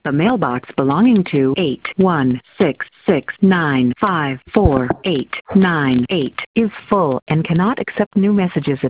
The mailbox belonging to 81669548898 is full and cannot accept new messages at